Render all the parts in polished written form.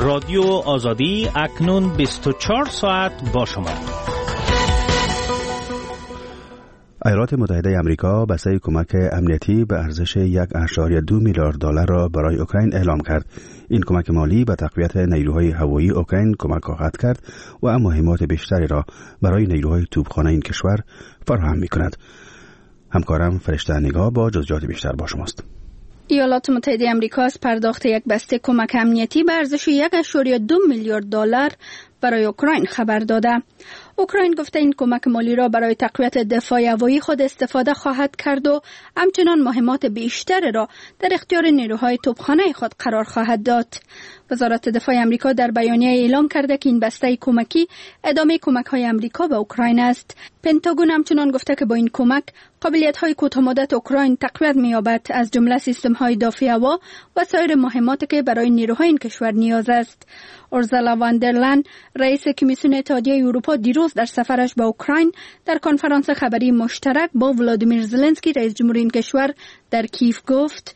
رادیو آزادی اکنون 24 ساعت با شما. ایالات متحده آمریکا بسته کمک امنیتی به ارزش 1.2 میلیارد دلار را برای اوکراین اعلام کرد. این کمک مالی به تقویت نیروهای هوایی اوکراین کمک خواهد کرد و مهمات بیشتری را برای نیروهای توپخانه این کشور فراهم می‌کند. همکارم فرشته نگاه با جزئیات بیشتر با شماست. ایالات متحده آمریکا از پرداخت یک بسته کمک امنیتی به ارزش 1.2 میلیارد دلار برای اوکراین خبر داده. اوکراین گفته این کمک مالی را برای تقویت دفاع هوایی خود استفاده خواهد کرد و همچنان مهمات بیشتر را در اختیار نیروهای توپخانه خود قرار خواهد داد. وزارت دفاع آمریکا در بیانیه اعلام کرده که این بسته کمکی ادامه کمک‌های آمریکا به اوکراین است. پنتاگون همچنان گفته که با این کمک قابلیت‌های کوتاه‌مدت اوکراین تقویت می‌یابد، از جمله سیستم‌های دفاع هوا و سایر مهماتی که برای نیروهای این کشور نیاز است. اورسولا واندرلن رئیس کمیسیون اتحادیه اروپا دیروز در سفرش به اوکراین در کنفرانس خبری مشترک با ولادیمیر زلنسکی رئیس جمهوری این کشور در کیف گفت: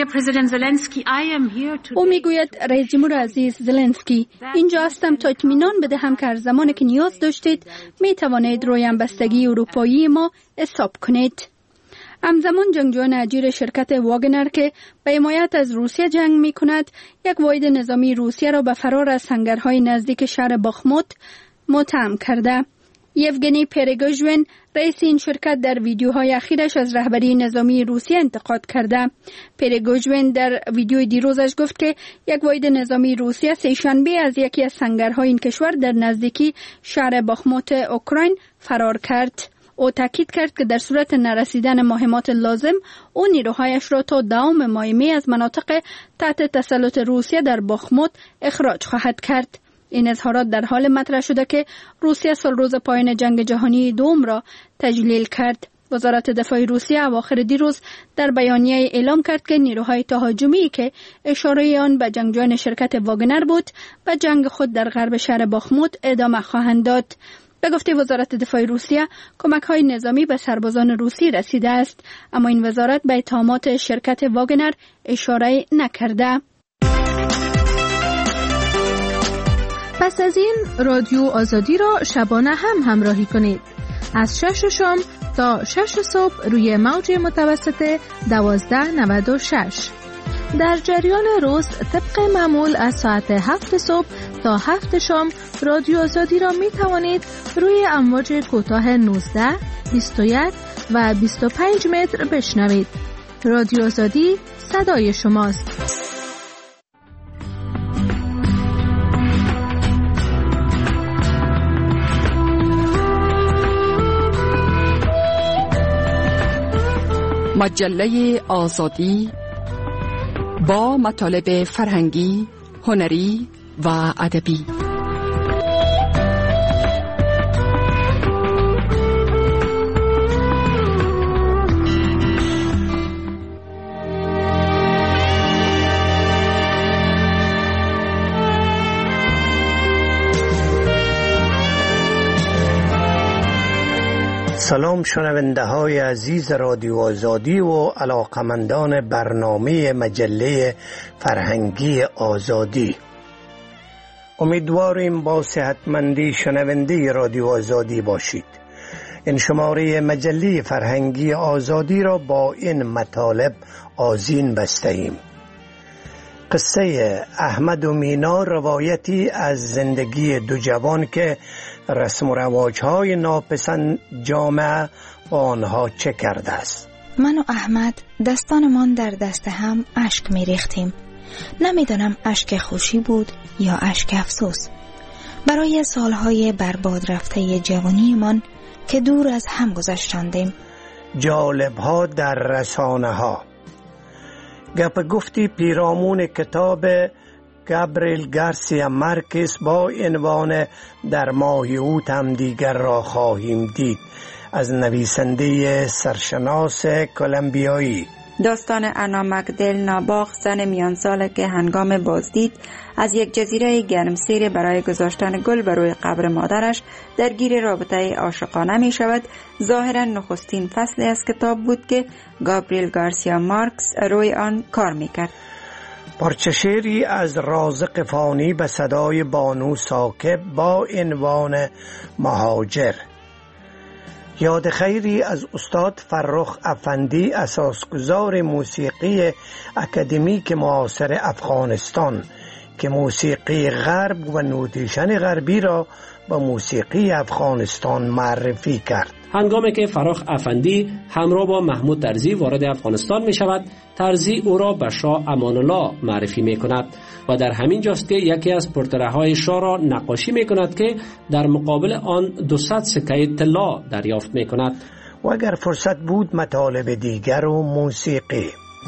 او میگوید رئیس جمهور عزیز زلنسکی، اینجا هستم تا اطمینان بدهم که هر زمانی که نیاز داشتید می توانید روی همبستگی اروپایی ما حساب کنید. همزمان جنگجویان اجیر شرکت واگنر که به حمایت از روسیه جنگ می کند یک واحد نظامی روسیه را به فرار از سنگرهای نزدیک شهر باخموت متهم کرده. یوگنی پریگوژین رئیس این شرکت در ویدیوهای اخیرش از رهبری نظامی روسیه انتقاد کرده. پریگوژین در ویدیوی دیروزش گفت که یک واحد نظامی روسیه سه‌شنبه از یکی از سنگرهای این کشور در نزدیکی شهر باخموت اوکراین فرار کرد. او تاکید کرد که در صورت نرسیدن مهمات لازم او نیروهایش را تا 10 ماه می از مناطق تحت تسلط روسیه در باخموت اخراج خواهد کرد. این اظهارات در حال مطرح شده که روسیه سال روز پایان جنگ جهانی دوم را تجلیل کرد. وزارت دفاع روسیه اواخر دیروز در بیانیه اعلام کرد که نیروهای تهاجمی که اشاره آن به جنگجویان شرکت واگنر بود به جنگ خود در غرب شهر باخموت ادامه خواهند داد. به گفته وزارت دفاع روسیه کمک‌های نظامی به سربازان روسی رسیده است، اما این وزارت به اتهامات شرکت واگنر اشاره نکرده. پس از این رادیو آزادی را شبانه هم همراهی کنید. از 6 شام تا 6 صبح روی موج متوسط 1296. در جریان روز طبق معمول از ساعت 7 صبح تا 7 شام رادیو آزادی را می توانید روی امواج کوتاه 19، 21 و 25 متر بشنوید. رادیو آزادی صدای شماست. مجله آزادی با مطالب فرهنگی، هنری و ادبی. سلام شنونده های عزیز رادیو آزادی و علاقمندان برنامه مجله فرهنگی آزادی. امیدواریم با صحتمندی شنونده رادیو آزادی باشید. این شماره مجله فرهنگی آزادی را با این مطالب آذین بسته ایم. قصه احمد و مینا روایتی از زندگی دو جوان که رسم و رواج‌های ناپسند جامعه با آنها چه کرده است. من و احمد دستانمان در دست هم اشک می ریختیم. نمیدانم اشک خوشی بود یا اشک افسوس برای سالهای برباد رفته جوانیمان که دور از هم گذشتاندیم. جالب‌ها در رسانه ها. گپ گفتی پیرامون کتاب گابریل گارسیا مارکز با عنوان در ماه اوت هم دیگر را خواهیم دید از نویسنده سرشناس کلمبیایی. داستان انا مگدل ناباغ زن میان ساله که هنگام بازدید از یک جزیره گرمسیر برای گذاشتن گل بر روی قبر مادرش درگیر رابطه عاشقانه می شود، ظاهرا نخستین فصلی از کتاب بود که گابریل گارسیا مارکز روی آن کار می کرد. پارچه شعری از رازق فانی به صدای بانو ساکب با عنوان مهاجر. یاد خیری از استاد فرخ افندی، اساسگزار موسیقی اکادمیک معاصر افغانستان که موسیقی غرب و نوتیشن غربی را به موسیقی افغانستان معرفی کرد. هنگامی که فرخ افندی همراه با محمود طرزی وارد افغانستان می شود، طرزی او را به شاه امان الله معرفی می کند و در همین جاست که یکی از پورتره های شاه را نقاشی می کند که در مقابل آن 200 سکه طلا دریافت می کند. و اگر فرصت بود مطالب دیگر و موسیقی.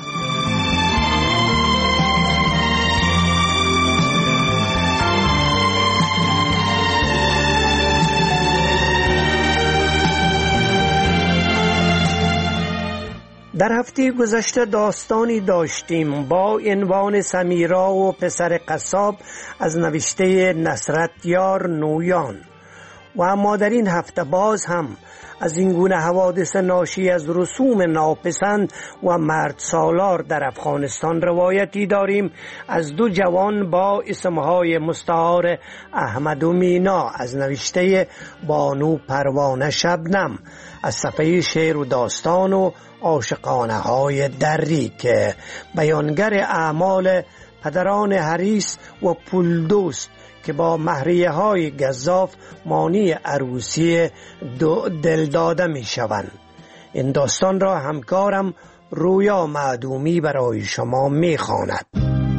در هفته گذشته داستانی داشتیم با عنوان سمیرا و پسر قصاب از نوشته نصرت یار نویان و اما در این هفته باز هم از این گونه حوادث ناشی از رسوم ناپسند و مرد سالار در افغانستان روایتی داریم از دو جوان با اسمهای مستعار احمد و مینا از نوشته بانو پروانه شبنم از صفحه شعر و داستان و عاشقانه های دری که بیانگر اعمال پدران حریص و پولدوست که با مهریه های گزاف مانی عروسی دل داده می شوند. این داستان را همکارم رویا معدومی برای شما می خواند.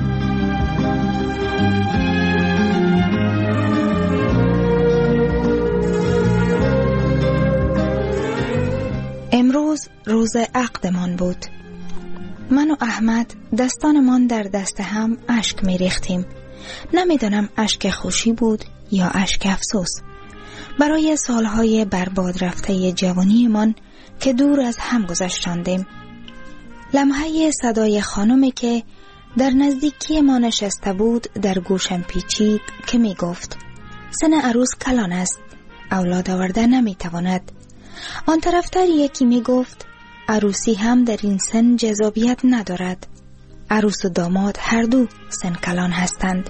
امروز روز عقدمان بود. من و احمد دستانمان در دست هم اشک می ریختیم. نمیدانم اشک خوشی بود یا اشک افسوس برای سالهای برباد رفته جوانیمان که دور از هم گذشتاندیم. لمحه صدای خانمی که در نزدیکی ما نشسته بود در گوشم پیچید که می گفت سن عروس کلان است، اولاد آورده نمی تواند. آن طرفتر یکی می گفت عروسی هم در این سن جذابیت ندارد، عروس و داماد هر دو سن کلان هستند.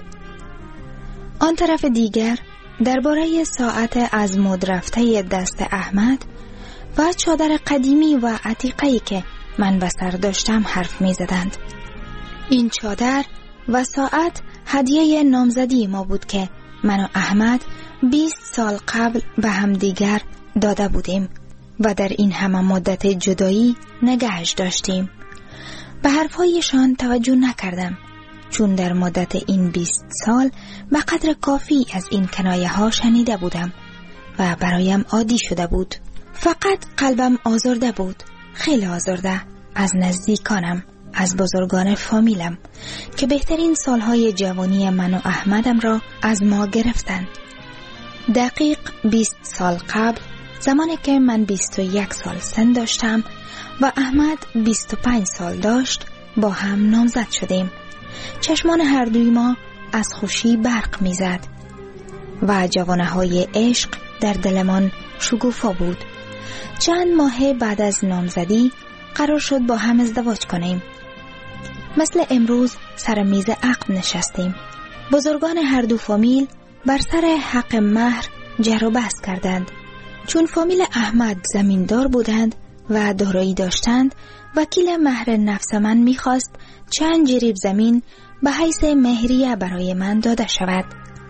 آن طرف دیگر درباره ساعت از مد رفته دست احمد و چادر قدیمی و عتیقه‌ای که من به سر داشتم حرف می زدند. این چادر و ساعت هدیه نامزدی ما بود که من و احمد 20 سال قبل به هم دیگر داده بودیم و در این همه مدت جدایی نگهش داشتیم. به حرفهایشان توجه نکردم چون در مدت این 20 سال به قدر کافی از این کنایه ها شنیده بودم و برایم عادی شده بود. فقط قلبم آزرده بود، خیلی آزرده، از نزدیکانم، از بزرگان فامیلم که بهترین سالهای جوانی من و احمدم را از ما گرفتن. دقیق 20 سال قبل، زمانی که من 21 سال سن داشتم و احمد 25 سال داشت، با هم نامزد شدیم. چشمان هر دوی ما از خوشی برق میزد و جوانه های عشق در دلمان شگوفا بود. چند ماه بعد از نامزدی قرار شد با هم ازدواج کنیم. مثل امروز سر میز عقد نشستیم. بزرگان هر دو فامیل بر سر حق مهر جر و بحث کردند. چون فامیل احمد زمیندار بودند و دارایی داشتند، وکیل مهر نفس من میخواست چند جریب زمین به حیث مهریه برای من داده شود.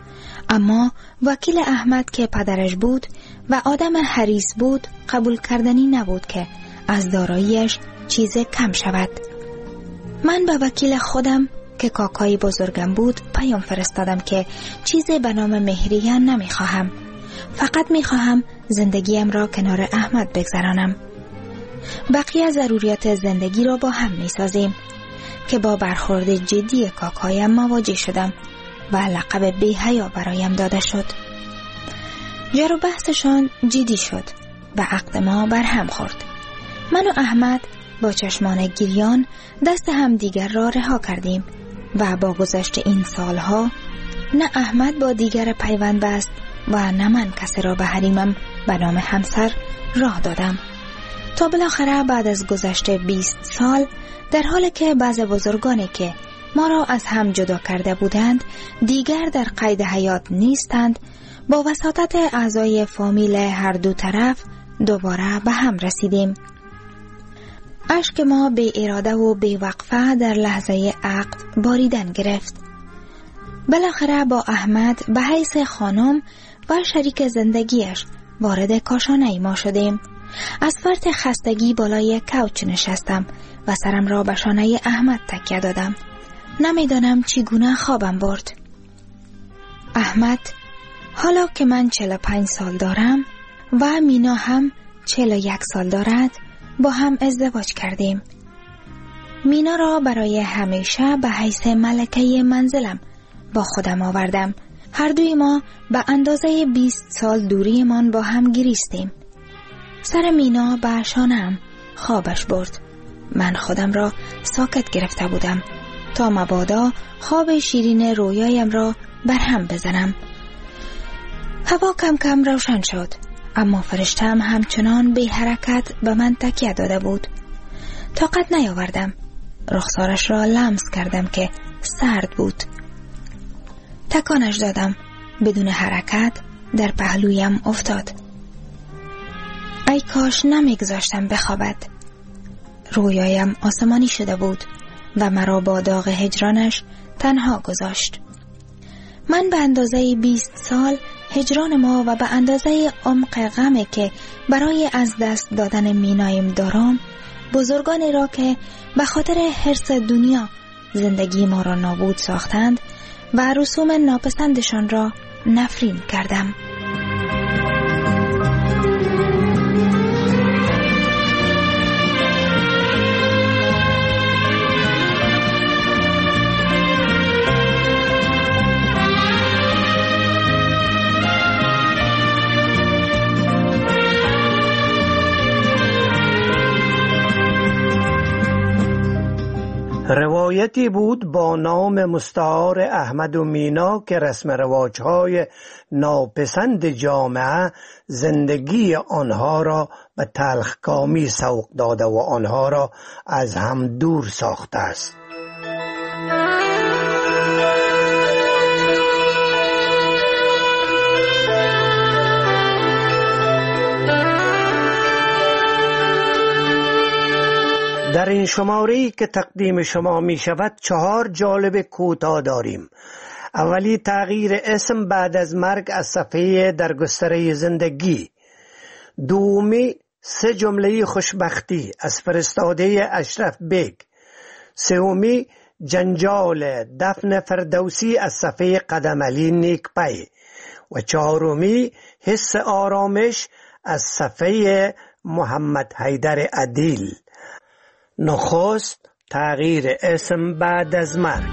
اما وکیل احمد که پدرش بود و آدم حریص بود قبول کردنی نبود که از داراییش چیز کم شود. من به وکیل خودم که کاکای بزرگم بود پیام فرستادم که چیزی به نام مهریه نمیخواهم، فقط میخواهم زندگیم را کنار احمد بگذرانم. بقیه ضروریات زندگی را با هم میسازیم که با برخورد جدی کاکایم مواجه شدم و لقب بی‌حیا برایم داده شد. جر و بحثشان جدی شد و عقد ما برهم خورد. من و احمد با چشمان گریان دست هم دیگر را رها کردیم و با گذشت این سالها نه احمد با دیگر پیوند بست و نه من کسی را به حریمم به نام همسر راه دادم. تا بالاخره بعد از گذشت 20 سال، در حالی که بعض بزرگانی که ما را از هم جدا کرده بودند دیگر در قید حیات نیستند، با وساطت اعضای فامیل هر دو طرف دوباره به هم رسیدیم. اشک ما بی اراده و بی وقفه در لحظه عقد باریدن گرفت. بالاخره با احمد به حیث خانم و شریک زندگیش وارد کاشانه ما شدیم. از فرط خستگی بالای کوچ نشستم و سرم را به شانه احمد تکیه دادم. نمیدانم چگونه خوابم برد. احمد، حالا که من 45 سال دارم و مینا هم 41 سال دارد، با هم ازدواج کردیم. مینا را برای همیشه به حیث ملکه منزلم با خودم آوردم. هر دوی ما به اندازه 20 سال دوریمان با هم گریستیم. سر مینا به شانه‌ام خوابش برد. من خودم را ساکت گرفته بودم تا مبادا خواب شیرین رویایم را برهم بزنم. هوا کم کم روشن شد، اما فرشتم همچنان بی حرکت به من تکیه داده بود. طاقت نیاوردم. رخسارش را لمس کردم که سرد بود. تکانش دادم. بدون حرکت در پهلویم افتاد. ای کاش نمیگذاشتم بخوابد. رویایم آسمانی شده بود و مرا با داغ هجرانش تنها گذاشت. من به اندازه 20 سال هجران ما و به اندازه عمق غمی که برای از دست دادن مینایم دارم، بزرگانی را که به خاطر حرص دنیا زندگی ما را نابود ساختند و رسوم ناپسندشان را نفرین کردم. روایتی بود با نام مستعار احمد و مینا که رسم رواج‌های ناپسند جامعه زندگی آنها را به تلخکامی سوق داده و آنها را از هم دور ساخته است. در این شماره‌ای که تقدیم شما می شود 4 جالب کوتاه داریم. اولی تغییر اسم بعد از مرگ از صفحه در گستره زندگی. دومی 3 جمله خوشبختی از فرستاده اشرف بیگ. سومی جنجال دفن فردوسی از صفحه قدم علی نیکپی. و چهارمی حس آرامش از صفحه محمد حیدر عدیل. نخست تغییر اسم بعد از مرگ.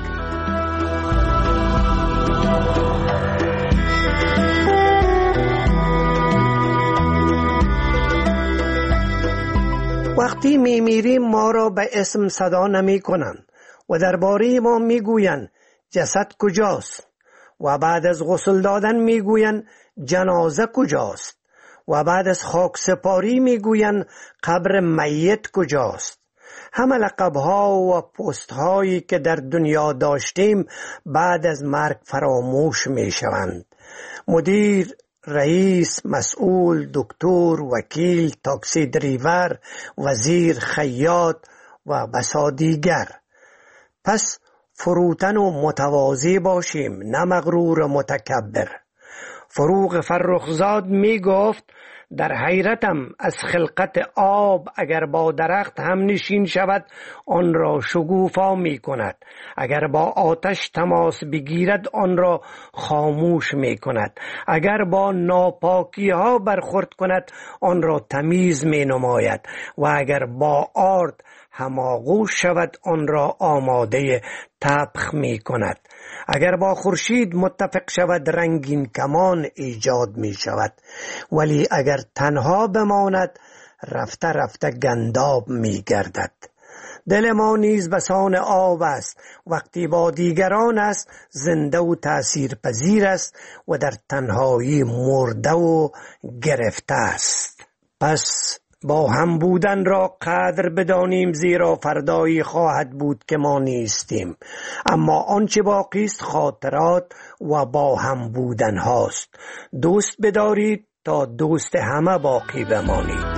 وقتی میمیریم ما را به اسم صدا نمی کنند و درباره ما میگویند جسد کجاست و بعد از غسل دادن میگویند جنازه کجاست و بعد از خاک سپاری میگویند قبر میت کجاست. همه لقب‌ها و پست‌هایی که در دنیا داشتیم بعد از مرگ فراموش می‌شوند. مدیر، رئیس، مسئول، دکتر، وکیل، تاکسی دریور، وزیر، خیاط و بسا دیگر. پس فروتن و متواضع باشیم، نه مغرور و متکبر. فروغ فرخزاد می گفت در حیرتم از خلقت آب، اگر با درخت هم نشین شود آن را شگوفا می کند، اگر با آتش تماس بگیرد آن را خاموش می کند، اگر با ناپاکی ها برخورد کند آن را تمیز می نماید و اگر با آرد هماغوش شود آن را آماده طبخ می کند. اگر با خورشید متفق شود رنگین کمان ایجاد می شود، ولی اگر تنها بماند رفته رفته گنداب می گردد. دل ما نیز بسان آب است، وقتی با دیگران است زنده و تأثیر پذیر است و در تنهایی مرده و گرفته است. پس با هم بودن را قدر بدانیم، زیرا فردایی خواهد بود که ما نیستیم. اما آنچه باقی است خاطرات و با هم بودن هاست. دوست بدارید تا دوست همه باقی بمانید.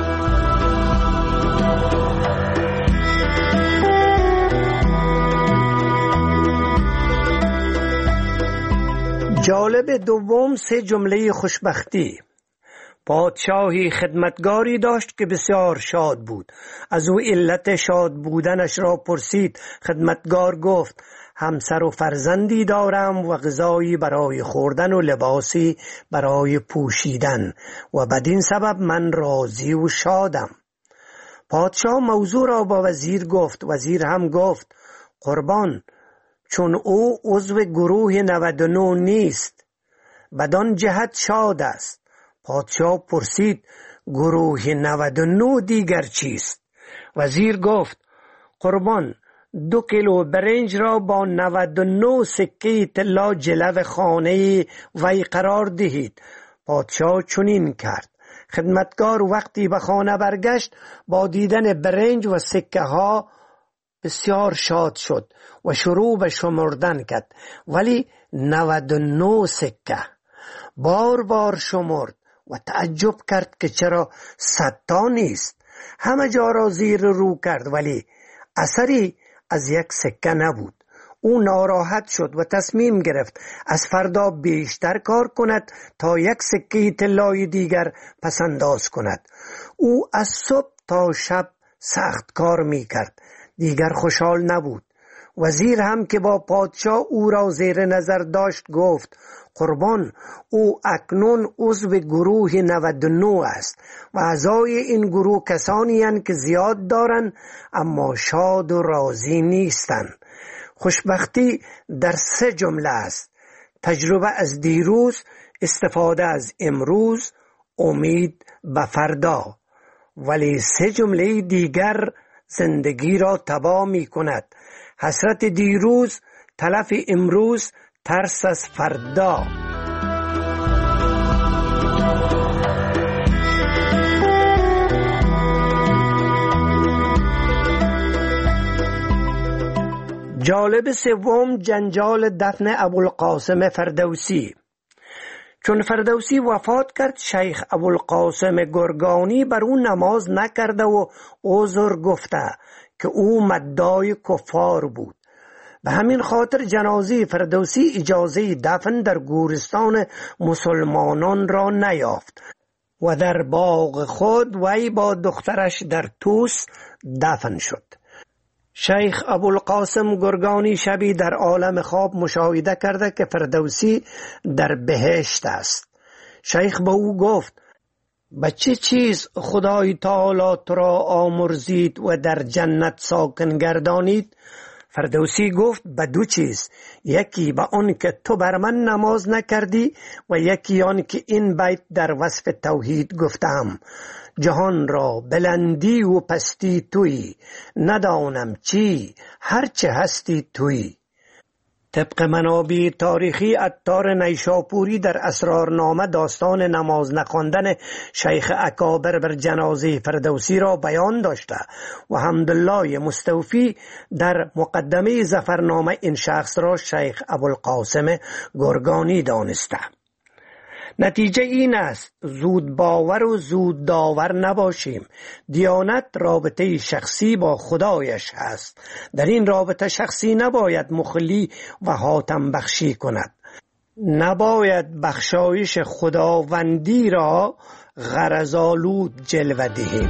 جالب دوم 3 جمله خوشبختی. پادشاهی خدمتگاری داشت که بسیار شاد بود. از او علت شاد بودنش را پرسید. خدمتگار گفت همسر و فرزندی دارم و غذایی برای خوردن و لباسی برای پوشیدن و بدین سبب من راضی و شادم. پادشاه موضوع را با وزیر گفت. وزیر هم گفت قربان، چون او عضو گروه 99 نیست بدان جهت شاد است. پادشاه پرسید گروه 99 دیگر چیست؟ وزیر گفت قربان، 2 کیلو برنج را با 99 سکه طلا جلو خانه وی قرار دهید. پادشاه چنین کرد. خدمتگار وقتی به خانه برگشت با دیدن برنج و سکه ها بسیار شاد شد و شروع به شمردن کرد، ولی 99 سکه. بار بار شمرد و تعجب کرد که چرا 100 تا نیست. همه جا را زیر رو کرد ولی اثری از یک سکه نبود. او ناراحت شد و تصمیم گرفت از فردا بیشتر کار کند تا 1 سکه طلای دیگر پسنداز کند. او از صبح تا شب سخت کار می کرد. دیگر خوشحال نبود. وزیر هم که با پادشاه او را زیر نظر داشت گفت قربان، او اکنون عضو گروه 99 است و اعضای این گروه کسانی هستند که زیاد دارند اما شاد و راضی نیستند. خوشبختی در 3 جمله است: تجربه از دیروز، استفاده از امروز، امید به فردا. ولی 3 جمله دیگر زندگی را تباه می کند. حسرت دیروز، تلف امروز، ترس از فردا. جالب سوم جنجال دفن ابوالقاسم فردوسی. چون فردوسی وفات کرد، شیخ ابوالقاسم گرگانی بر او نماز نکرده و عذر گفته که او مدعای کفار بود. به همین خاطر جنازه فردوسی اجازه دفن در گورستان مسلمانان را نیافت و در باغ خود وی با دخترش در توس دفن شد. شیخ ابوالقاسم گرگانی شبی در عالم خواب مشاهده کرده که فردوسی در بهشت است. شیخ به او گفت به چه چیز خدای تعالی تو را آمرزید و در جنت ساکن گردانید؟ فردوسی گفت به 2 چیز. یکی به آن که تو بر من نماز نکردی و یکی آن که این بیت در وصف توحید گفتم: جهان را بلندی و پستی تویی، ندانم چی هرچه هستی تویی. طبق منابع تاریخی عطار نیشاپوری در اسرارنامه داستان نماز نخواندن شیخ اکابر بر جنازه فردوسی را بیان داشته و حمدالله مستوفی در مقدمه ظفرنامه این شخص را شیخ ابوالقاسم گرگانی دانسته. نتیجه این است زود باور و زود داور نباشیم. دیانت رابطه شخصی با خدایش هست. در این رابطه شخصی نباید مخلی و حاتم بخشی کند. نباید بخشایش خداوندی را غرض‌آلود جلوه دهیم.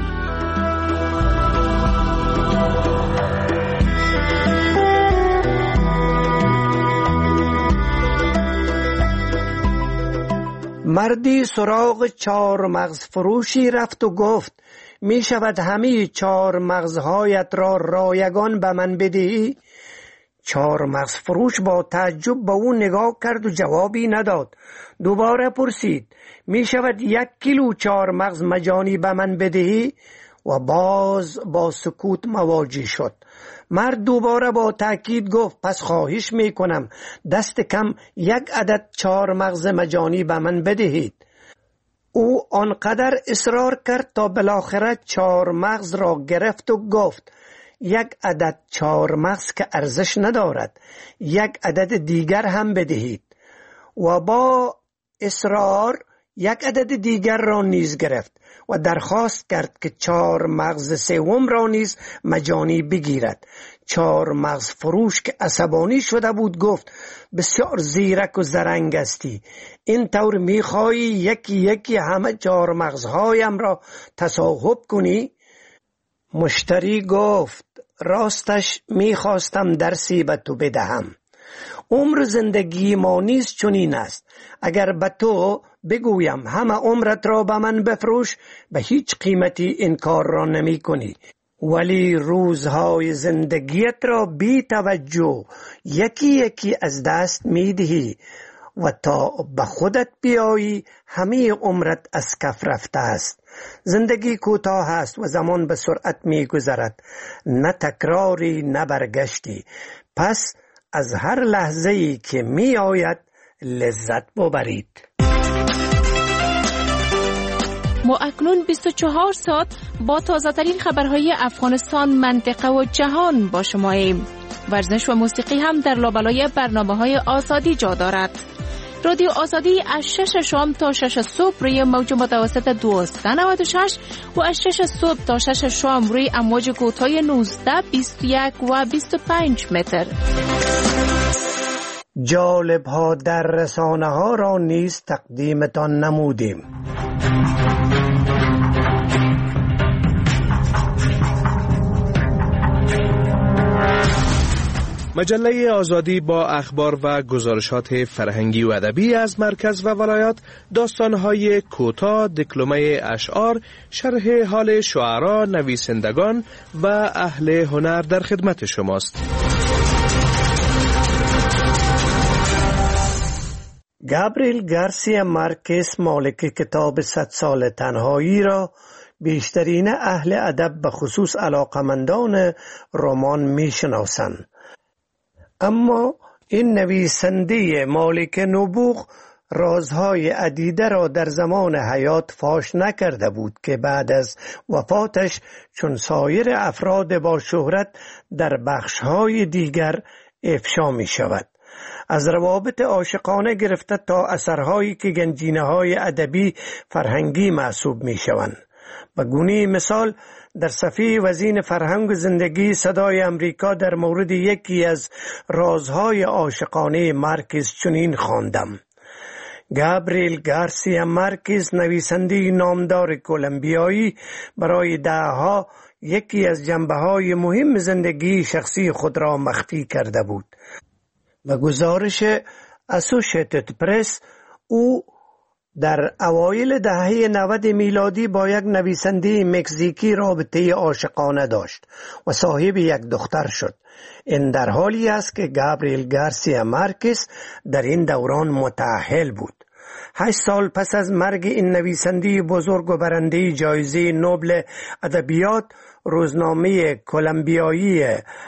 مردی سراغ 4 مغز فروشی رفت و گفت می شود همه 4 مغزهایت را رایگان به من بدهی؟ 4 مغز فروش با تعجب به او نگاه کرد و جوابی نداد. دوباره پرسید می شود 1 کیلو 4 مغز مجانی به من بدهی؟ و باز با سکوت مواجه شد. مرد دوباره با تأکید گفت پس خواهش می کنم دست کم 1 عدد 4 مغز مجانی به من بدهید. او آنقدر اصرار کرد تا بالاخره 4 مغز را گرفت و گفت یک عدد 4 مغز که ارزش ندارد، یک عدد دیگر هم بدهید. و با اصرار یک عدد دیگر را نیز گرفت و درخواست کرد که 4 مغز سوم را نیز مجانی بگیرد. 4 مغز فروش که عصبانی شده بود گفت بسیار زیرک و زرنگ هستی، این طور میخوایی یکی یکی همه 4 مغزهایم را تصاحب کنی؟ مشتری گفت راستش میخواستم درسی به تو بدهم. عمر زندگی ما نیز چنین است. اگر به تو بگویم همه عمرت را به من بفروش، به هیچ قیمتی این کار را نمی کنی. ولی روزهای زندگیت را بی توجه یکی یکی از دست می دهی و تا به خودت بیایی همه عمرت از کف رفته است. زندگی کوتاه است و زمان به سرعت می گذرد، نه تکراری نه برگشتی. پس از هر لحظه‌ای که می آید لذت ببرید. ما اکنون 24 ساعت با تازه‌ترین خبرهای افغانستان، منطقه و جهان با شماییم. ورزش و موسیقی هم در لابلای برنامه‌های آزادی جا دارد. رادیو آزادی از 6 شام تا 6 صبح روی موج متوسط 1296 و از 6 صبح تا 6 شام روی امواج کوتاه 19، 21 و 25 متر. جالب ها در رسانه ها را نیز تقدیمتان نمودیم. مجله آزادی با اخبار و گزارشات فرهنگی و ادبی از مرکز و ولایات، داستان‌های کوتاه، دکلمه اشعار، شرح حال شعرا، نویسندگان و اهل هنر در خدمت شماست. گابریل گارسیا مارکز، مالک کتاب 100 سال تنهایی، را بیشترین اهل ادب به خصوص علاقمندان رمان میشناسند. اما این نویسنده مالک نبوغ رازهای عدیده را در زمان حیات فاش نکرده بود که بعد از وفاتش چون سایر افراد با شهرت در بخشهای دیگر افشا می شود. از روابط عاشقانه گرفته تا اثرهایی که گنجینه‌های ادبی فرهنگی محسوب می شوند. به گونه مثال در صفحه وزین فرهنگ و زندگی صدای امریکا در مورد یکی از رازهای عاشقانه مارکز چنین خواندم: گابریل گارسیا مارکز، نویسنده نامدار کلمبیایی، برای دهه‌ها یکی از جنبه‌های مهم زندگی شخصی خود را مخفی کرده بود. به گزارش اسوشیتد پرس، او در اوایل دهه 90 میلادی با یک نویسنده مکزیکی رابطه عاشقانه داشت و صاحب یک دختر شد. این در حالی است که گابریل گارسیا مارکز در این دوران متأهل بود. 8 سال پس از مرگ این نویسنده بزرگ و برنده جایزه نوبل ادبیات، روزنامه کلمبیایی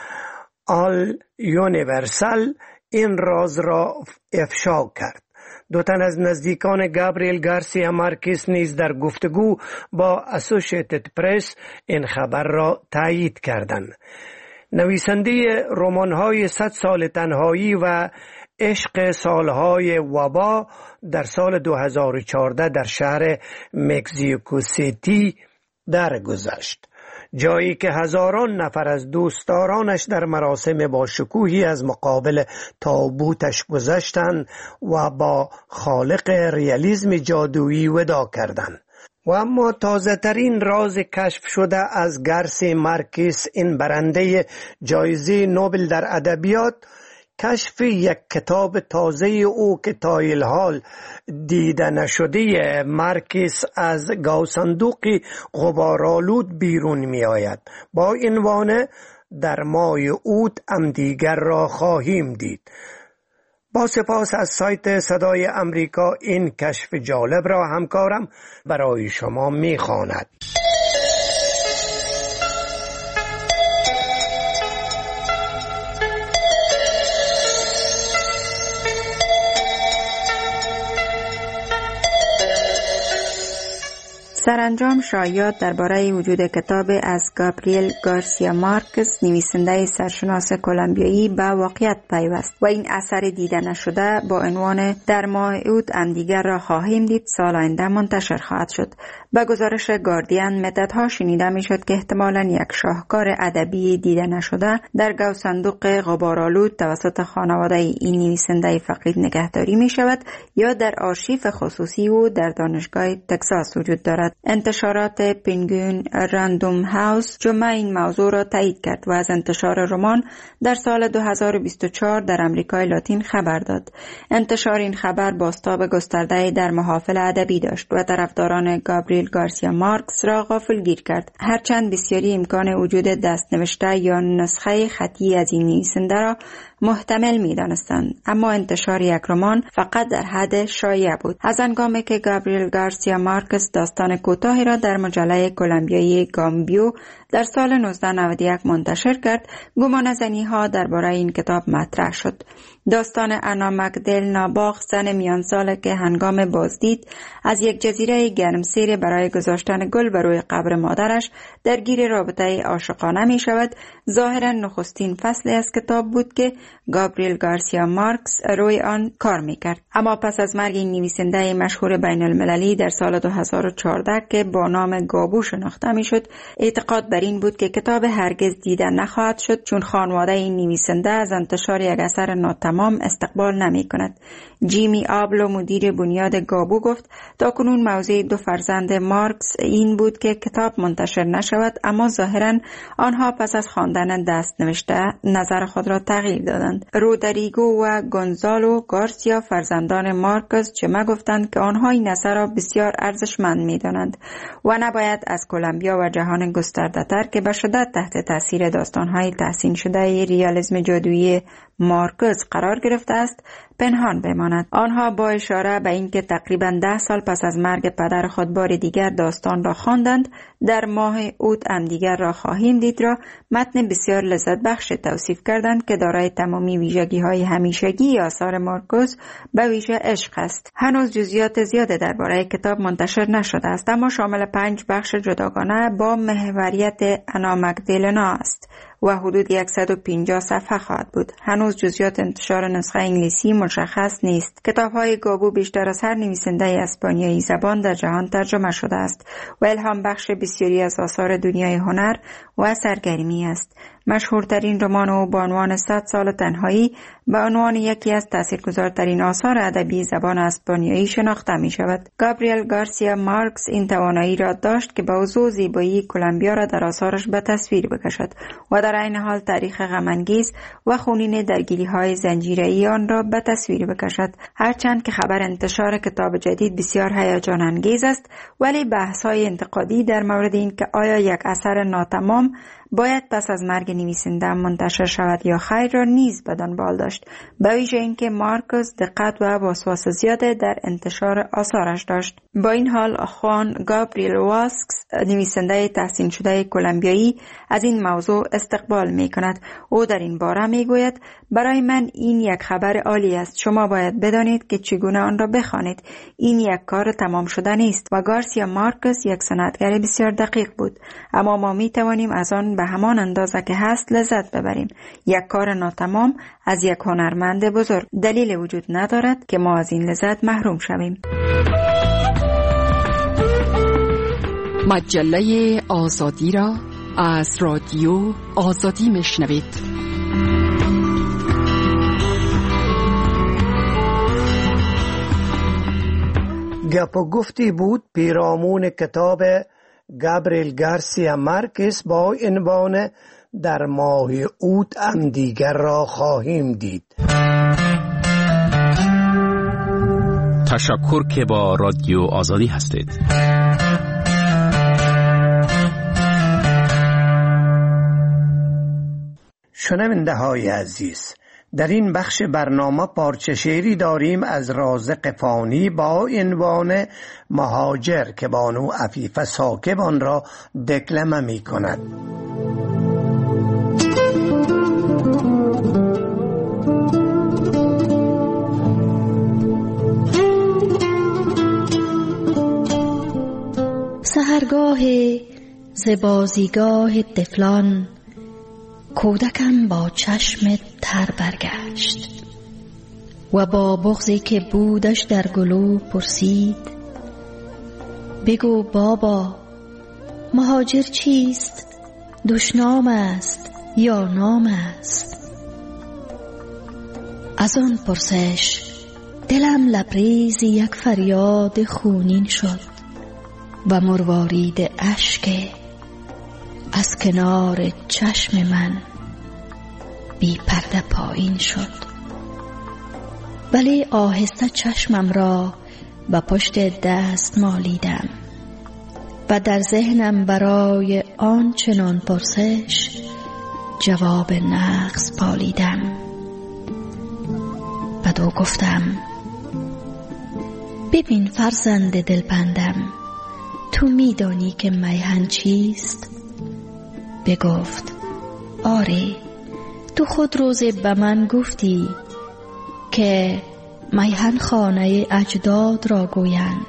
آل یونیورسال این راز را افشا کرد. 2 تن از نزدیکان گابریل گارسیا مارکز نیز در گفتگو با اسوشیتد پرس این خبر را تایید کردند. نویسنده رمان‌های 100 سال تنهایی و عشق سالهای وبا در سال 2014 در شهر مکزیکو سیتی درگذشت، جایی که هزاران نفر از دوستدارانش در مراسم با شکوهی از مقابل تابوتش گذشتند و با خالق ریالیسم جادویی وداع کردند. و اما تازه ترین راز کشف شده از گارسیا مارکز، این برنده جایزه نوبل در ادبیات، کشف یک کتاب تازه او که تا الحال دیده نشده مارکز از گاوصندوق غبارآلود بیرون می آید. با این عنوان در ماه اوت همدیگر را خواهیم دید. با سپاس از سایت صدای امریکا این کشف جالب را همکارم برای شما می خواند. سرانجام شایعات درباره وجود کتاب از گابریل گارسیا مارکز نویسنده سرشناس کلمبیایی به واقعیت پیوست و این اثر دیده نشده با عنوان در ماه اوت همدیگر را خواهیم دید سال آینده منتشر خواهد شد. به گزارش گاردین مدتها شنیده میشد که احتمالاً یک شاهکار ادبی دیده نشده در گو صندوق غبارآلود توسط خانواده این نویسنده فقید نگهداری می شود یا در آرشیف خصوصی او در دانشگاه تگزاس وجود دارد. انتشارات پینگوین راندوم هاوس جمعه این موضوع را تایید کرد و از انتشار رمان در سال 2024 در امریکای لاتین خبر داد. انتشار این خبر بازتاب گسترده در محافل ادبی داشت و طرفداران گابریل گارسیا مارکز را غافلگیر کرد. هرچند بسیاری امکان وجود دستنوشته یا نسخه خطی از این نویسنده را محتمل می دانستند، اما انتشار یک رمان فقط در حد شایعه بود. از هنگامی که گابریل گارسیا مارکز داستان کوتاهی را در مجله کلمبیایی گامبیو در سال 1991 منتشر کرد، گمانه‌زنی ها درباره این کتاب مطرح شد. داستان انا مگدل ناباغ زن میان ساله که هنگام بازدید از یک جزیره گرمسیر برای گذاشتن گل بر روی قبر مادرش درگیر رابطه عاشقانه می شود، ظاهرا نخستین فصلی از کتاب بود که گابریل گارسیا مارکز روی آن کار می کرد. اما پس از مرگ این نویسنده مشهور بین المللی در سال 2014 که با نام گابو شناخته می شد، اعتقاد بر این بود که کتاب هرگز دیده نخواهد شد چون خانواده این نویسنده از انتشار یک اثر ناتمام استقبال نمی کند. جیمی آبلو مدیر بنیاد گابو گفت تاکنون موضع دو فرزند مارکز این بود که کتاب منتشر نشود، اما ظاهرا آنها پس از خواندن دست نوشته نظر خود را تغییر دادند. رودریگو و گونزالو گارسیا فرزندان مارکز جمع گفتند که آنها این اثر را بسیار ارزشمند می دانند و نباید از کلمبیا و جهان گسترده تر که به شدت تحت تاثیر داستان‌های تحسین شده ریالیسم جادویی مارکز قرار گرفته است پنهان بماند. آنها با اشاره به اینکه تقریباً 10 سال پس از مرگ پدر خود بار دیگر داستان را خواندند، در ماه اوت همدیگر را خواهیم دید را متن بسیار لذت بخش توصیف کردند که دارای تمامی ویژگی‌های همیشگی آثار مارکز به ویژه عشق است. هنوز جزئیات زیاده درباره کتاب منتشر نشده است، اما شامل 5 بخش جداگانه با محوریت انا مگدلنا است و حدود 150 صفحه خواهد بود. هنوز جزئیات انتشار نسخه انگلیسی مشخص نیست. کتاب‌های گابو بیشتر از هر نویسنده اسپانیایی زبان در جهان ترجمه شده است و الهام بخش بسیاری از آثار دنیای هنر و سرگرمی است. مشهورترین رمان او با عنوان 100 سال تنهایی به عنوان یکی از تاثیرگذارترین آثار ادبی زبان اسپانیایی شناخته می شود. گابریل گارسیا مارکز این توانایی را داشت که با وضوح زیبایی کلمبیا را در آثارش به تصویر بکشد و در عین حال تاریخ غم‌انگیز و خونین درگیری‌های زنجیره‌ای آن را به تصویر بکشد. هرچند که خبر انتشار کتاب جدید بسیار هیجان انگیز است، ولی بحث‌های انتقادی در مورد این که آیا یک اثر ناتمام باید پس از مرگ نویسنده منتشر شود یا خیر را نیز به دنبال داشت، به ویژه اینکه مارکز دقت و وسواس زیاده در انتشار آثارش داشت. با این حال خوان گابریل واسکس نویسنده تحسین شده کلمبیایی از این موضوع استقبال می کند. او در این باره می گوید برای من این یک خبر عالی است. شما باید بدانید که چگونه آن را بخوانید. این یک کار تمام شده نیست و گارسیا مارکز یک صنعتگر بسیار دقیق بود، اما ما می توانیم از آن به همان اندازه که هست لذت ببریم. یک کار ناتمام از یک هنرمند بزرگ دلیل وجود ندارد که ما از این لذت محروم شویم. مجله آزادی را از رادیو آزادی میشنوید. گپ و گفتی بود پیرامون کتاب گابریل گارسیا مارکز با عنوان در ماه اوت همدیگر را خواهیم دید. تشکر که با رادیو آزادی هستید. شنونده های عزیز، در این بخش برنامه پارچه شعری داریم از رازق فانی با عنوان مهاجر که بانو عفیفه ساکب آن را دکلمه می کند. سحرگاه زبازیگاه طفلان کودکم با چشم تر برگشت و با بغضی که بودش در گلو پرسید: بگو بابا، مهاجر چیست؟ دشنام است یا نام است؟ از آن پرسش دلم لبریز یک فریاد خونین شد و مروارید اشک از کنار چشم من بی پرده پایین شد. ولی آهسته چشمم را به پشت دست مالیدم و در ذهنم برای آن چنان پرسش جواب نقص پالیدم. بعد گفتم: ببین فرزند دلبندم، تو میدانی که میهن چیست؟ بگفت: آره، تو خود روزی به من گفتی که میهن خانه اجداد را گویند.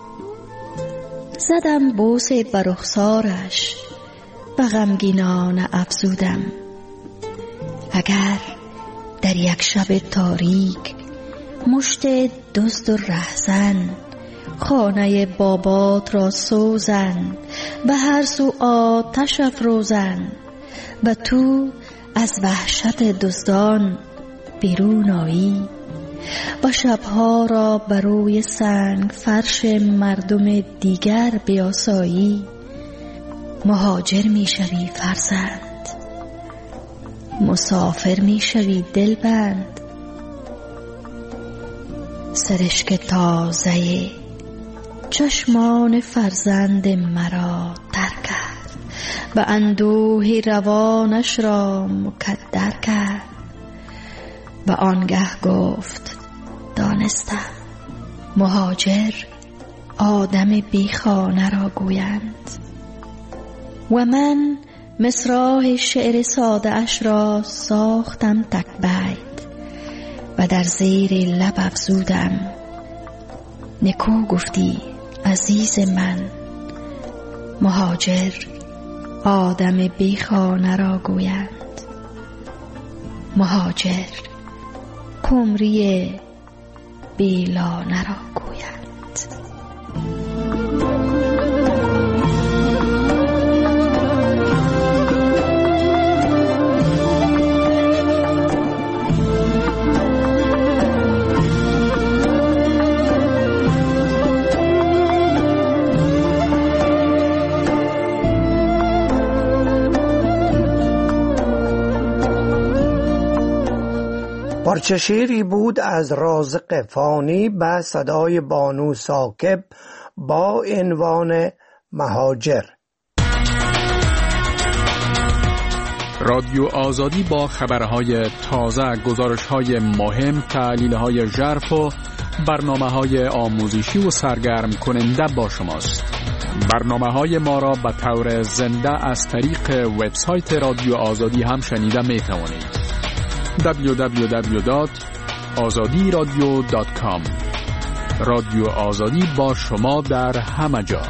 زدم بوسه بر رخسارش و غمگینانه افزودم: اگر در یک شب تاریک مشت دزد و رهزن خانه بابات را سوزن، به هر سو آتش افروزن و تو از وحشت دزدان بیرون آیی و شبها را بر روی سنگ فرش مردم دیگر بیاسایی، مهاجر می شوی فرزند، مسافر می شوی دلبند. سرشک تازه چشمان فرزند مرا تر کرد و اندوه روانش را مکدر کرد و آنگه گفت: دانستم مهاجر آدم بی خانه را گویند. و من مصرع شعر ساده اش را ساختم تک بیت و در زیر لب افزودم: نکو گفتی عزیز من، مهاجر آدم بی خانه را گویند. مهاجر قمری بی لانه را گویند. پارچه شعری بود از رازق فانی به صدای بانو ساکب با عنوان مهاجر. رادیو آزادی با خبرهای تازه، گزارشهای مهم، تحلیلهای ژرف و برنامه‌های آموزشی و سرگرم کننده با شماست. برنامه‌های ما را به طور زنده از طریق وبسایت رادیو آزادی هم شنیده می‌توانید. www.azadiradio.com. رادیو آزادی با شما در همه جا.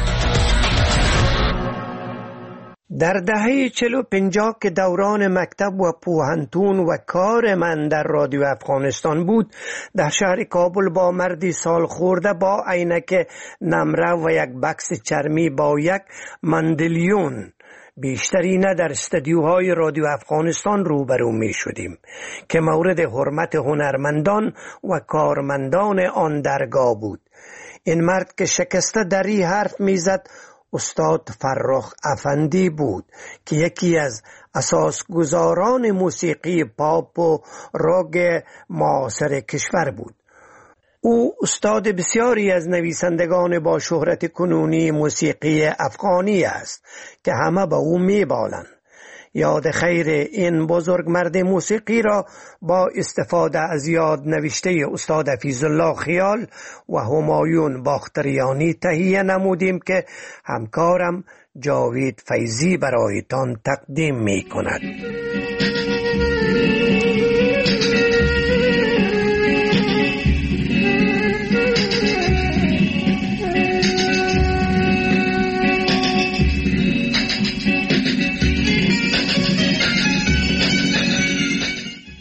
در دهه 40-50 که دوران مکتب و پوهنتون و کار من در رادیو افغانستان بود، در شهر کابل با مردی سال خورده با عینک نمره و یک بکس چرمی با یک مندلیون بیشتری نه در استودیوهای رادیو افغانستان روبرو می شدیم که مورد حرمت هنرمندان و کارمندان آن درگاه بود. این مرد که شکسته دری حرف می زد استاد فرخ افندی بود که یکی از اساسگزاران موسیقی پاپ و راگ معاصر کشور بود. او استاد بسیاری از نویسندگان با شهرت کنونی موسیقی افغانی است که همه به او میبالند. یاد خیر این بزرگ مرد موسیقی را با استفاده از یاد نوشته استاد حفیظ الله خیال و همایون باختریانی تهیه نمودیم که همکارم جاوید فیضی برایتان تقدیم می کند.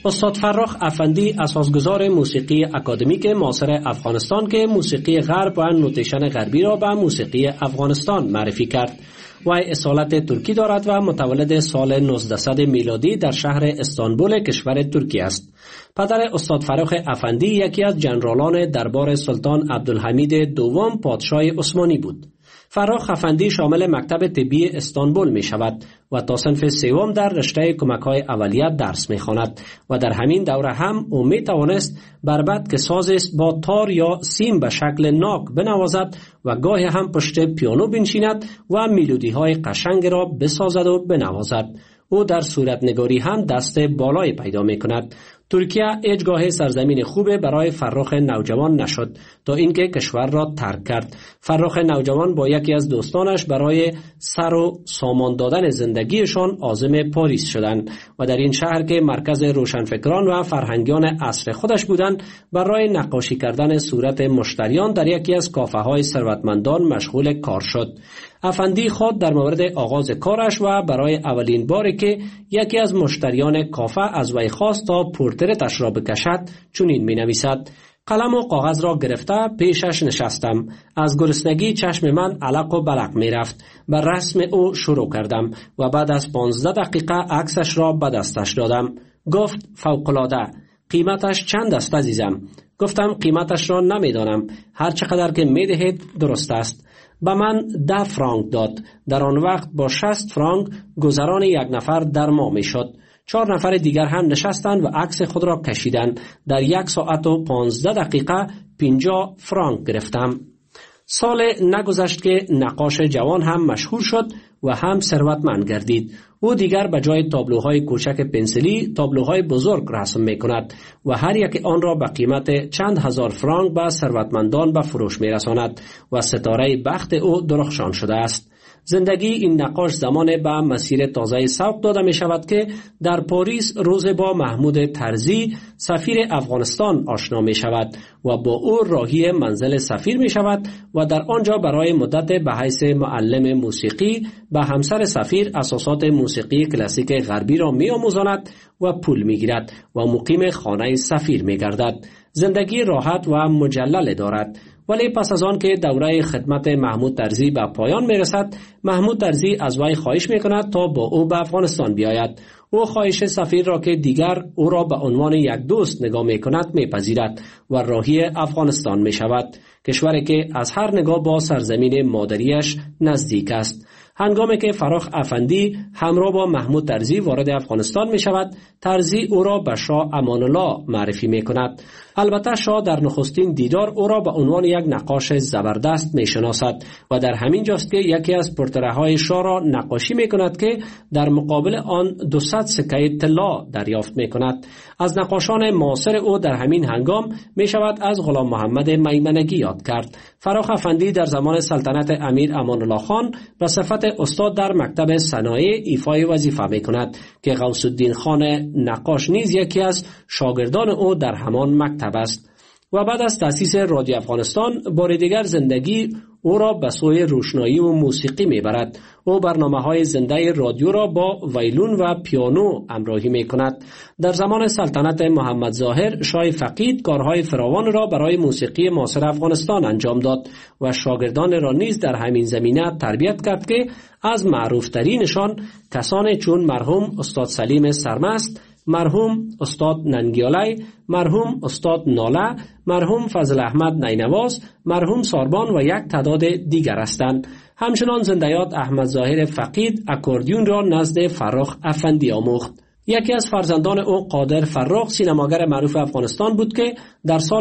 استاد فرخ افندی اساسگزار موسیقی اکادمیک معاصر افغانستان که موسیقی غرب و نوتیشن غربی را به موسیقی افغانستان معرفی کرد. وی اصالت ترکی دارد و متولد سال 1900 میلادی در شهر استانبول کشور ترکیه است. پدر استاد فرخ افندی یکی از جنرالان دربار سلطان عبدالحمید دوم پادشاه عثمانی بود. فرخ افندی شامل مکتب طبی استانبول می شود و تا صنف سوم در رشته کمک‌های اولیه درس می خواند و در همین دوره هم او می توانست بربط که سازی با تار یا سیم به شکل ناک بنوازد و گاهی هم پشت پیانو بنشیند و میلودی های قشنگ را بسازد و بنوازد. او در صورتنگاری هم دست بالای پیدا می کند. ترکیه هیچگاه سرزمین خوبه برای فرخ نوجوان نشد تا اینکه کشور را ترک کرد. فرخ نوجوان با یکی از دوستانش برای سر و سامان دادن زندگیشان عازم پاریس شدند و در این شهر که مرکز روشنفکران و فرهنگیان عصر خودش بودند برای نقاشی کردن صورت مشتریان در یکی از کافه های ثروتمندان مشغول کار شد. افندی خود در مورد آغاز کارش و برای اولین باری که یکی از مشتریان کافه از وی خواست تا پورترتش را بکشد چنین می نویسد: قلم و کاغذ را گرفته پیشش نشستم. از گرسنگی چشم من علق و بلق می رفت. بر رسم او شروع کردم و بعد از 15 دقیقه عکسش را به دستش دادم. گفت فوق‌العاده. قیمتش چند است عزیزم؟ گفتم قیمتش را نمیدانم. هر چقدر که می دهید درست است. به من 10 فرانک داد. در آن وقت با 60 فرانک گذران یک نفر در ماه می شد. 4 نفر دیگر هم نشستند و عکس خود را کشیدند. در 1 ساعت و 15 دقیقه 50 فرانک گرفتم. سال نگذشت که نقاش جوان هم مشهور شد و هم ثروتمند گردید. او دیگر به جای تابلوهای کوچک پنسلی تابلوهای بزرگ رسم می کند و هر یک آن را به قیمت چند هزار فرانک به ثروتمندان به فروش می رساند و ستاره بخت او درخشان شده است. زندگی این نقاش زمان به مسیر تازه سوق داده می شود که در پاریس روز با محمود ترزی سفیر افغانستان آشنا می شود و با او راهی منزل سفیر می شود و در آنجا برای مدت به حیث معلم موسیقی به همسر سفیر اساسات موسیقی کلاسیک غربی را می آموزاند و پول می گیرد و مقیم خانه سفیر می گردد. زندگی راحت و مجلل دارد. ولی پس از آن که دوره خدمت محمود ترزی به پایان می رسد، محمود ترزی از وی خواهش می کند تا با او به افغانستان بیاید. او خواهش سفیر را که دیگر او را به عنوان یک دوست نگاه می کند می پذیرد و راهی افغانستان می شود، کشوری که از هر نگاه با سرزمین مادریش نزدیک است. هنگامی که فرخ افندی همراه با محمود ترزی وارد افغانستان می شود، ترزی او را به شاه امان الله معرفی می کند. البته شاه در نخستین دیدار او را به عنوان یک نقاش زبردست می شناسد و در همین جاست که یکی از پورتره‌های شاه را نقاشی می کند که در مقابل آن 200 سکه طلا دریافت می کند. از نقاشان معاصر او در همین هنگام می شود از غلام محمد میمنگی یاد کرد. فرخ افندی در زمان سلطنت امیر امان الله خان به صفت استاد در مکتب صنایع ایفای وظیفه می کند که غوث الدین خان نقاش نیز یکی از شاگردان او در همان مکتب است. و بعد از تأسیس رادیو افغانستان بار دیگر زندگی او را به سوی روشنایی و موسیقی میبرد. او برنامه‌های زنده رادیو را با ویلون و پیانو همراهی میکند. در زمان سلطنت محمد ظاهر شاه فقید کارهای فراوان را برای موسیقی معاصر افغانستان انجام داد و شاگردان را نیز در همین زمینه تربیت کرد که از معروفترینشان کسانی چون مرحوم استاد سلیم سرمست، مرحوم استاد ننگیالی، مرحوم استاد ناله، مرحوم فضل احمد نینواز، مرحوم ساربان و یک تعداد دیگر هستند. همچنان زنده‌یاد احمد ظاهر فقید اکوردیون را نزد فرخ افندی آموخت. یکی از فرزندان او قادر فرخ سینماگر معروف افغانستان بود که در سال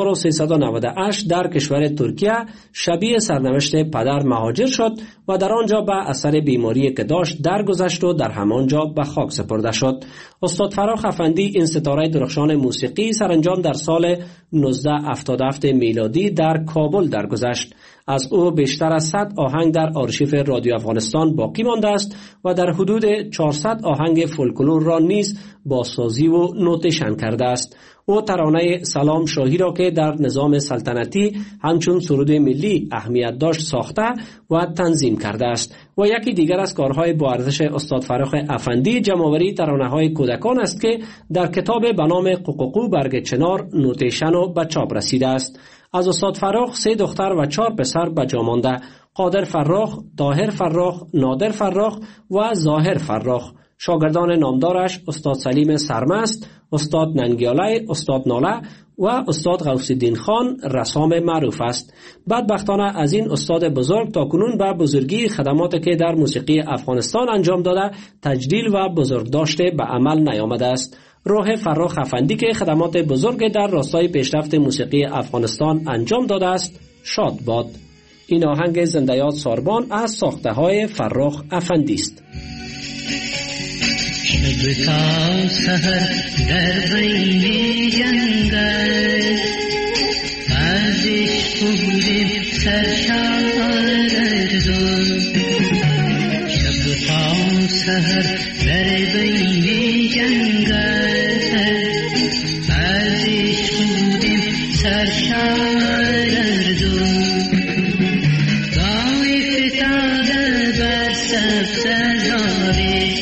1398 در کشور ترکیه شبیه سرنوشت پدر مهاجر شد و در آنجا به اثر بیماری که داشت درگذشت و در همانجا به خاک سپرده شد. استاد فرخ افندی این ستاره درخشان موسیقی سرانجام در سال 1977 میلادی در کابل درگذشت. از او بیشتر از 100 آهنگ در آرشیو رادیو افغانستان باقی مانده است و در حدود 400 آهنگ فولکلور را را نیز بازسازی و نوتشن کرده است. او ترانه سلام شاهی را که در نظام سلطنتی همچون سرود ملی اهمیت داشت ساخته و تنظیم کرده است. و یکی دیگر از کارهای با ارزش استاد فرخ افندی جمع‌آوری ترانه‌های کودکان است که در کتاب به نام قوقو برگ چنار نوتیشن و به چاپ رسیده است. از استاد فرخ 3 دختر و 4 پسر به جا مانده: قادر فرخ، طاهر فرخ، نادر فرخ و ظاهر فرخ. شاگردان نامدارش استاد سلیم سرمست، استاد ننگیاله، استاد ناله و استاد غوث الدین خان رسام معروف است. بدبختانه از این استاد بزرگ تا کنون به بزرگی خدماتی که در موسیقی افغانستان انجام داده تجلیل و بزرگ داشته به عمل نیامده است. روح فرخ افندی که خدمات بزرگ در راستای پیشرفت موسیقی افغانستان انجام داده است شاد باد. این آهنگ زنده یاد ساربان از ساخته های فرخ افندی است. شب تا سحر در بین جنگل از عشق بودیم سرشار ارزون. شب تا سحر در بین جنگل از عشق بودیم سرشار ارزون. گاوی فتاده بر سبز زاری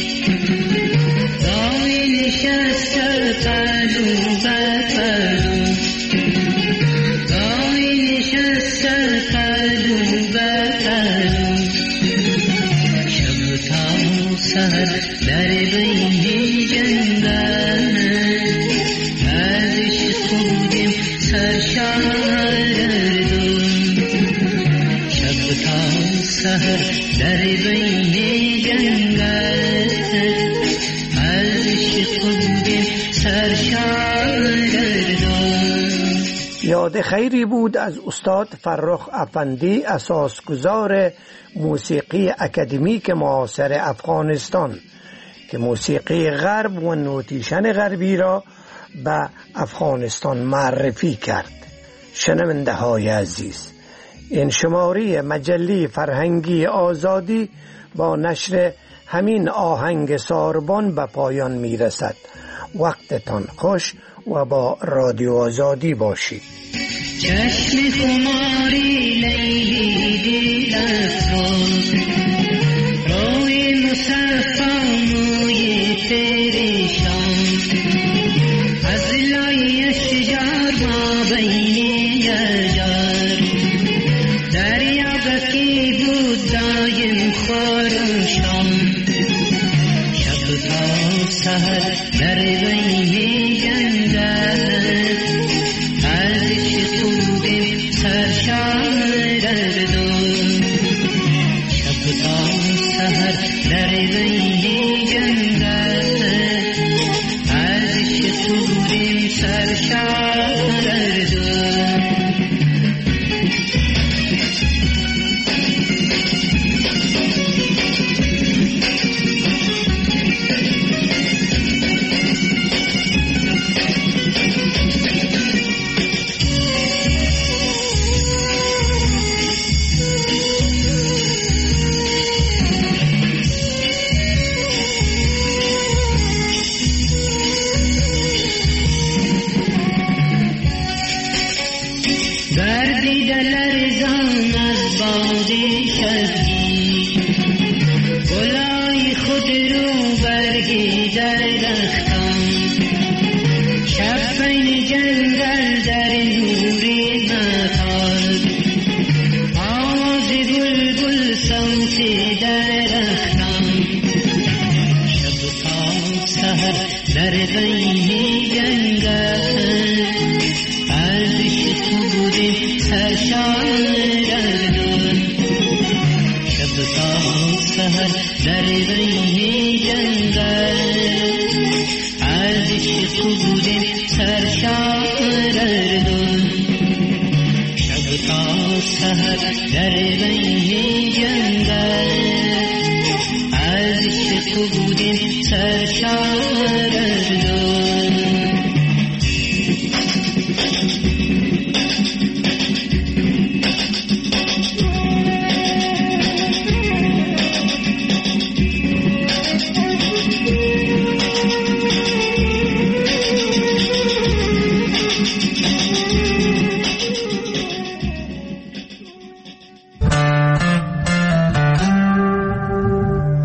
در بین جنگل از عشق بودیم سرشار ارزون. شب تا سحر در بین جنگل از عشق بودیم سرشار ارزون. یاد خیری بود از استاد فرخ افندی، اساسگزار موسیقی اکادمیک معاصر افغانستان که موسیقی غرب و نوتیشن غربی را به افغانستان معرفی کرد. شنونده های عزیز، این شماره مجله فرهنگی آزادی با نشر همین آهنگ ساربان به پایان می رسد. وقتتان خوش و با رادیو آزادی باشید. چشم خماری لیلی دل افروز، روی مصفا موی پریشان، از لای اشجار ما بین اشجار، دریا بکی بود دایم خروشان. شب تا سحر در بین جنگل از عشق بودیم سرشار ارزون. شب تا سحر در بین جنگل از عشق بودیم سرشار ارزون.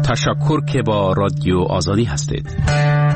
تشکر که با رادیو آزادی هستید.